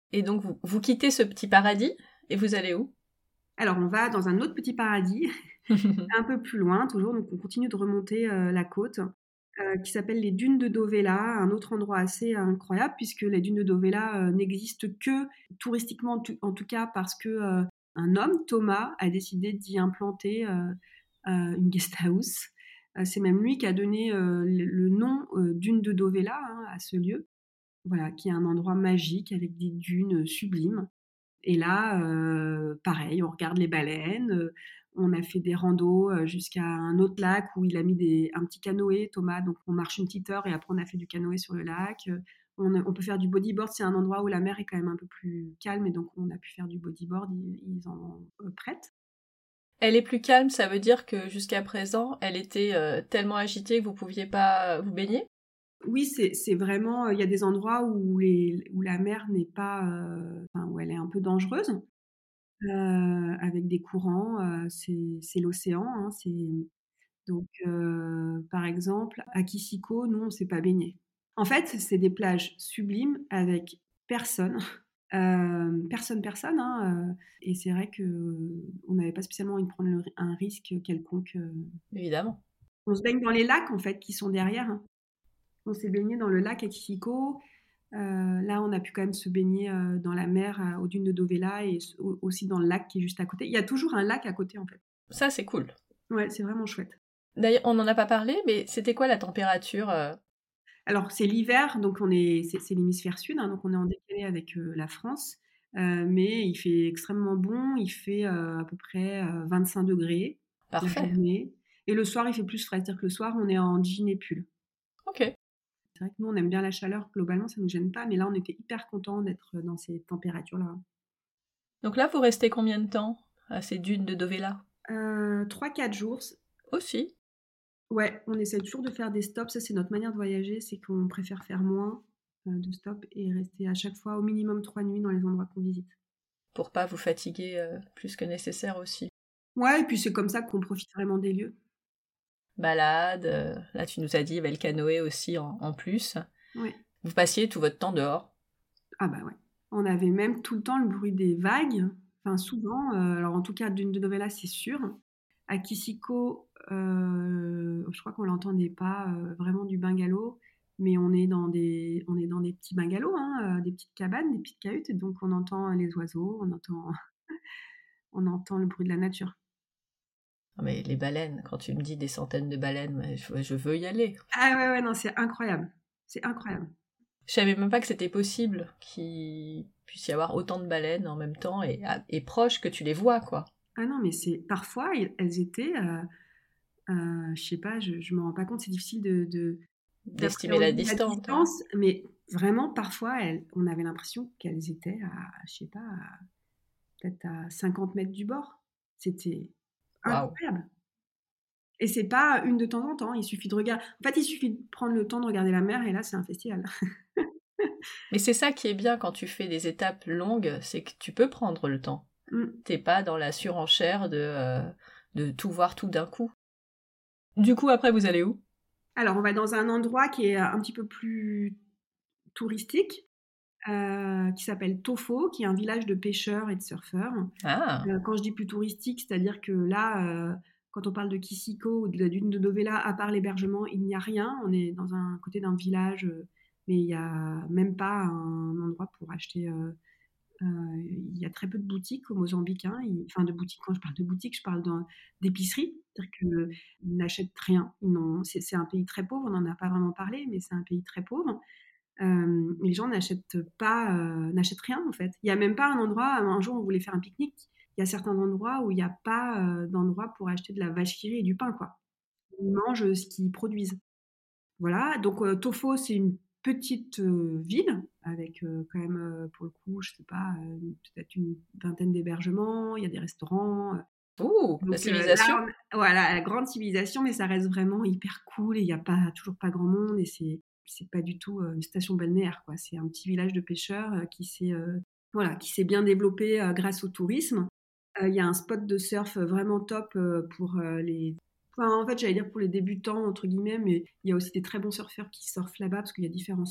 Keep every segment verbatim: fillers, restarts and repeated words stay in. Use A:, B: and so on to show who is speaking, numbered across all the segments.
A: Et donc, vous, vous quittez ce petit paradis et vous allez où?
B: Alors, on va dans un autre petit paradis, un peu plus loin toujours, donc on continue de remonter euh, la côte, euh, qui s'appelle les dunes de Dovela, un autre endroit assez incroyable, puisque les dunes de Dovela euh, n'existent que touristiquement, en tout, en tout cas parce que euh, un homme, Thomas, a décidé d'y implanter euh, euh, une guest house. Euh, c'est même lui qui a donné euh, le, le nom euh, dune de Dovela hein, à ce lieu, voilà, qui est un endroit magique avec des dunes sublimes. Et là, euh, pareil, on regarde les baleines. euh, on a fait des randos euh, jusqu'à un autre lac où il a mis des, un petit canoë, Thomas. Donc on marche une petite heure et après on a fait du canoë sur le lac. Euh, On, on peut faire du bodyboard. C'est un endroit où la mer est quand même un peu plus calme et donc on a pu faire du bodyboard. Ils, ils en euh, prêtent.
A: Elle est plus calme, ça veut dire que jusqu'à présent, elle était euh, tellement agitée que vous pouviez pas vous baigner?
B: Oui, c'est, c'est vraiment. Il y a des endroits où, les, où la mer n'est pas, euh, enfin, où elle est un peu dangereuse. Euh, avec des courants, euh, c'est, c'est l'océan, hein, c'est donc, euh, par exemple, à Kishiko, nous, on ne s'est pas baigné. En fait, c'est des plages sublimes avec personne, euh, personne, personne. Hein, euh, et c'est vrai que on n'avait pas spécialement envie de prendre le- un risque quelconque. euh.
A: Évidemment.
B: On se baigne dans les lacs, en fait, qui sont derrière. Hein. On s'est baigné dans le lac à Kishiko. Euh, là, on a pu quand même se baigner euh, dans la mer euh, aux dunes de Dovela et s- au- aussi dans le lac qui est juste à côté. Il y a toujours un lac à côté, en fait.
A: Ça, c'est cool.
B: Ouais, c'est vraiment chouette.
A: D'ailleurs, on n'en a pas parlé, mais c'était quoi la température euh
B: Alors, c'est l'hiver, donc on est, c'est, c'est l'hémisphère sud, hein, donc on est en décalé avec euh, la France. Euh, mais il fait extrêmement bon, il fait euh, à peu près euh, vingt-cinq degrés la
A: Parfait.
B: journée. Et le soir, il fait plus frais, c'est-à-dire que le soir, on est en jean et pull.
A: Ok.
B: C'est vrai que nous, on aime bien la chaleur, globalement, ça ne nous gêne pas, mais là, on était hyper contents d'être dans ces températures-là.
A: Donc là, vous restez combien de temps à ces dunes de Dovela?
B: Euh, trois quatre jours.
A: Aussi.
B: Ouais, on essaie toujours de faire des stops. Ça, c'est notre manière de voyager, c'est qu'on préfère faire moins euh, de stops et rester à chaque fois au minimum trois nuits dans les endroits qu'on visite.
A: Pour pas vous fatiguer euh, plus que nécessaire aussi.
B: Ouais, et puis c'est comme ça qu'on profite vraiment des lieux.
A: Balade, euh, là tu nous as dit, il y avait le canoë aussi en, en plus.
B: Ouais.
A: Vous passiez tout votre temps dehors.
B: Ah bah ouais. On avait même tout le temps le bruit des vagues. Enfin, souvent. euh, alors, en tout cas, d'une de Novella, c'est sûr. À Kishiko, euh, je crois qu'on l'entendait pas euh, vraiment du bungalow, mais on est dans des, on est dans des petits bungalows, hein, euh, des petites cabanes, des petites cahutes, et donc on entend les oiseaux, on entend, on entend le bruit de la nature.
A: Ah, mais les baleines, quand tu me dis des centaines de baleines, mais je, je veux y aller.
B: Ah ouais, ouais, non, c'est incroyable. C'est incroyable.
A: Je savais même pas que c'était possible qu'il puisse y avoir autant de baleines en même temps et, et proches que tu les vois, quoi.
B: Ah non, mais c'est parfois elles étaient, euh, euh, je sais pas, je, je me rends pas compte, c'est difficile de, de
A: D'estimer la
B: d'appréhender la
A: distance, ouais.
B: distance, mais vraiment parfois elles, on avait l'impression qu'elles étaient à, je sais pas, à- peut-être à cinquante mètres du bord. C'était
A: Waouh.
B: incroyable. Et c'est pas une de temps en temps, il suffit de regarder. En fait, il suffit de prendre le temps de regarder la mer et là, c'est un festival.
A: Mais c'est ça qui est bien quand tu fais des étapes longues, c'est que tu peux prendre le temps.
B: Mm.
A: T'es pas dans la surenchère de, euh, de tout voir tout d'un coup. Du coup, après, vous allez où?
B: Alors, on va dans un endroit qui est un petit peu plus touristique, euh, qui s'appelle Tofo, qui est un village de pêcheurs et de surfeurs.
A: Ah,
B: Euh, quand je dis plus touristique, c'est-à-dire que là, euh, quand on parle de Kishiko ou de la dune de Dovela, à part l'hébergement, il n'y a rien. On est dans un côté d'un village, euh, mais il n'y a même pas un endroit pour acheter. euh, euh, il y a très peu de boutiques au Mozambique. Hein. Il- enfin, de boutiques, quand je parle de boutiques, je parle d'un- d'épicerie. C'est-à-dire qu'ils n'achètent rien. Ils n'ont- c'est, c'est un pays très pauvre, on n'en a pas vraiment parlé, mais c'est un pays très pauvre. Euh, les gens n'achètent pas, euh, n'achètent rien en fait. Il n'y a même pas un endroit. Un jour, on voulait faire un pique-nique. Il y a certains endroits où il n'y a pas euh, d'endroit pour acheter de la vache qui rit et du pain, quoi. Ils mangent ce qu'ils produisent. Voilà. Donc euh, Tofo, c'est une petite euh, ville avec euh, quand même, euh, pour le coup, je sais pas, euh, peut-être une vingtaine d'hébergements. Il y a des restaurants. euh.
A: ouh, la
B: Donc euh,
A: civilisation.
B: là, on- voilà, la grande civilisation, mais ça reste vraiment hyper cool et il n'y a pas toujours pas grand monde et c'est c'est pas du tout euh, une station balnéaire, quoi. C'est un petit village de pêcheurs euh, qui s'est euh, voilà, qui s'est bien développé euh, grâce au tourisme. Euh, Il y a un spot de surf euh, vraiment top euh, pour euh, les enfin, en fait, j'allais dire pour les débutants entre guillemets, mais il y a aussi des très bons surfeurs qui surfent là-bas parce qu'il y a différents spots.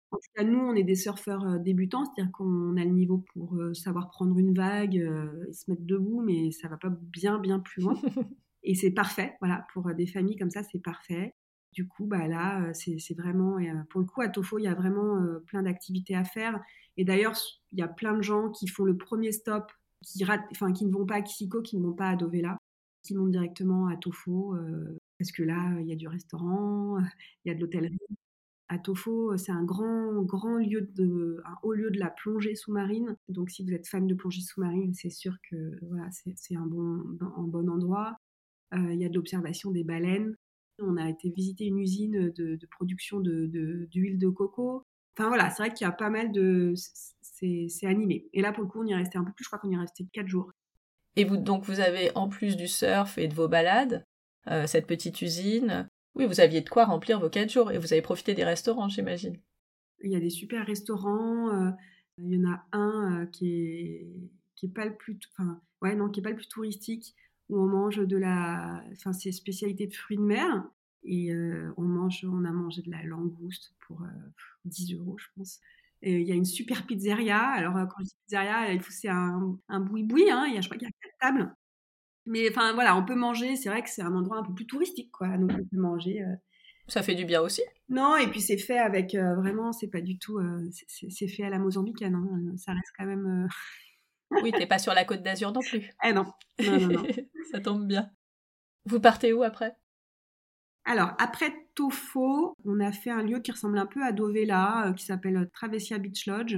B: En tout cas, nous, on est des surfeurs, heu, débutants, c'est-à-dire qu'on a le niveau pour, heu, savoir prendre une vague, heu, et se mettre debout, mais ça va pas bien, bien plus loin et c'est parfait, voilà, pour, heu, des familles comme ça, c'est parfait. Du coup, bah, là, heu, c'est c'est vraiment et heu, pour le coup, à Tofo, il y a vraiment, heu, plein d'activités à faire et d'ailleurs, s il y a plein de gens qui font le premier stop, qui ratent enfin, qui ne vont pas à Kissiko, qui ne vont pas à Dovela, qui montent directement à Tofo, heu, parce que là, il y a du restaurant, il y a de l'hôtellerie. À Tofo, c'est un grand, grand lieu de un haut lieu de la plongée sous-marine. Donc si vous êtes fan de plongée sous-marine, c'est sûr que, voilà, c'est c'est un bon un bon endroit. Heu, il y a de l'observation des baleines. On a été visiter une usine de de production de de d'huile de coco. Enfin voilà, c'est vrai qu'il y a pas mal de c c c'est c'est animé et là, pour le coup, on y est resté un peu plus, je crois qu'on y est resté quatre jours.
A: Et vous donc vous avez, en plus du surf et de vos balades, heu, cette petite usine. Oui, vous aviez de quoi remplir vos quatre jours et vous avez profité des restaurants, j'imagine?
B: Il y a des super restaurants, heu, il y en a un, heu, qui est qui est pas le plus t enfin, ouais, non, qui est pas le plus touristique, où on mange de la enfin, c'est spécialité de fruits de mer et heu, on mange on a mangé de la langouste pour, heu, dix euros, je pense et il y a une super pizzeria. Alors, heu, quand je dis pizzeria, il faut c'est un un boui-boui, hein, il y a je crois qu'il y a quatre tables. Mais enfin, voilà, on peut manger, c'est vrai que c'est un endroit un peu plus touristique, quoi, donc on peut manger, heu
A: Ça fait du bien aussi.
B: Non et puis c'est fait avec, heu, vraiment, c'est pas du tout, heu, c'est c'est c'est fait à la mozambicaine, hein, heu, ça reste quand même, heu
A: Oui, tu es pas sur la Côte d'Azur non plus.
B: Eh non, non, non, non.
A: Ça tombe bien. Vous partez où après?
B: Alors, après Tofo, on a fait un lieu qui ressemble un peu à Dovela, heu, qui s'appelle Travessia Beach Lodge.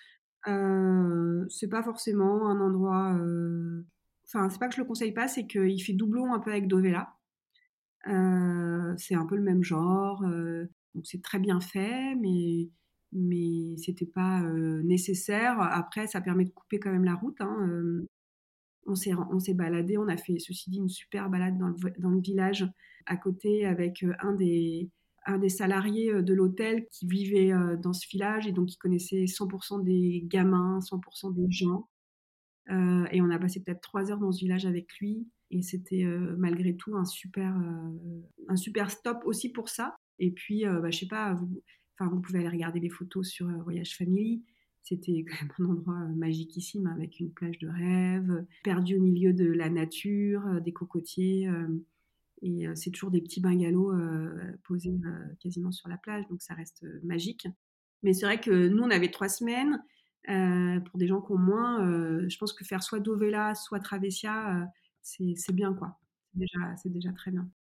B: Heu, c'est pas forcément un endroit, heu enfin, c'est pas que je le conseille pas, c'est qu'il fait doublon un peu avec Dovela. Heu, c'est un peu le même genre, heu, donc c'est très bien fait, mais mais c'était pas, heu, nécessaire. Après, ça permet de couper quand même la route, hein, hem. On s'est ren on s'est baladés, on a fait, ceci dit, une super balade dans le v dans le village à côté avec, heu, un des un des salariés, heu, de l'hôtel qui vivait, heu, dans ce village et donc il connaissait cent pour cent des gamins, cent pour cent des gens. Heu et on a passé peut-être trois heures dans ce village avec lui et c'était, heu, malgré tout un super, heu, un super stop aussi pour ça et puis, heu, bah, je sais pas, vous enfin, vous pouvez aller regarder les photos sur, heu, Voyage Family. C'était quand même un endroit, heu, magiquissime avec une plage de rêve, perdu au milieu de la nature, heu, des cocotiers, hem et heu, c'est toujours des petits bungalows, heu, posés, heu, quasiment sur la plage, donc ça reste, heu, magique. Mais c'est vrai que nous, on avait trois semaines, heu, pour des gens qui ont moins, heu, je pense que faire soit Dovela, soit Travessia, heu, c'est c'est bien, quoi. C'est déjà c'est déjà très bien.